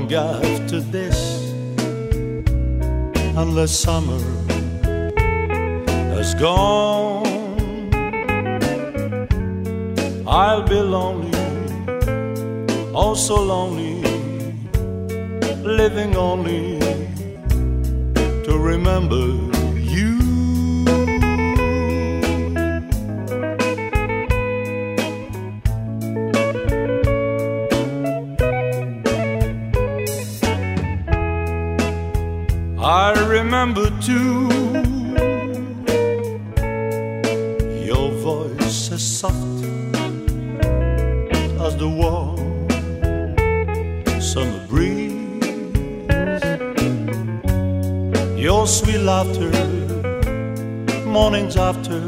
long after this, unless summer has gone, I'll be lonely, oh so lonely, living only to remember you. I remember too your voice as soft as the warm summer breeze, your sweet laughter, mornings after,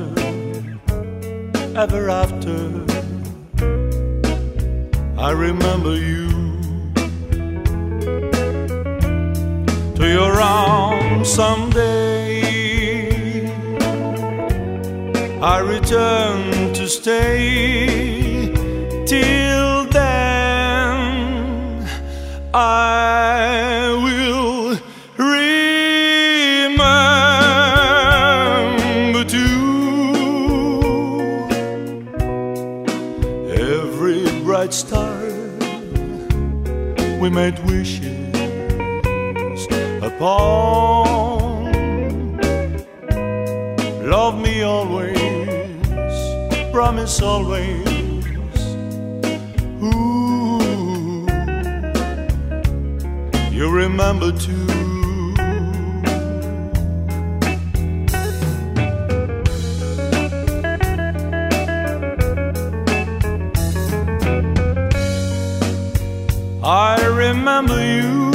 ever after. I remember you. To your arms someday I return to stay. Till then I will remember too every bright star we made wishes upon. Love me always, promise always. Ooh, you remember too. I remember you.